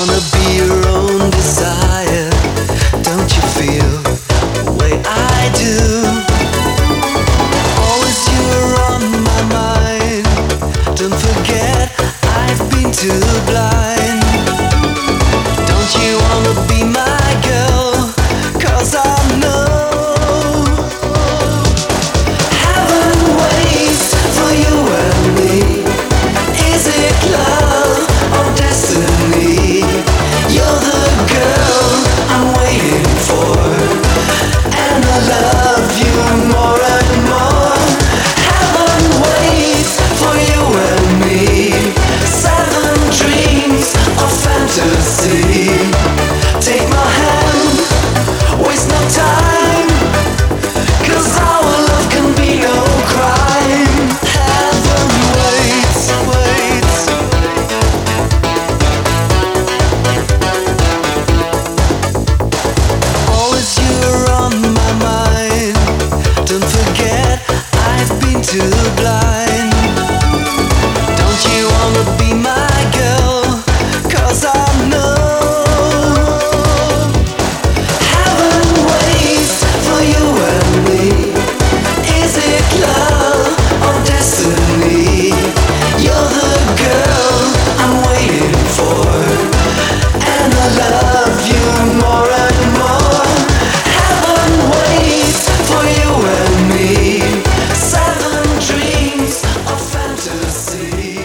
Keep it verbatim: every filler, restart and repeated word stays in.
wanna be your own desire. Don't you feel the way I do? Always you're on my mind. Don't forget I've been too blind. Don't you wanna be my girl? 'Cause I know heaven waits for you and me. Is it love or destiny? You're the girl I'm waiting for, and I love you more and more. Heaven waits for you and me. Seven dreams of fantasy. Take my hand, waste no time, 'cause our love can be no crime. Heaven waits, waits. Always you're on my mind. Don't forget I've been too blind. Don't you wanna be my girl? 'Cause I know heaven waits for you and me. Is it love or destiny? You're the girl I'm waiting for, and I love you more and more. Heaven waits for you and me. Seven dreams of fantasy.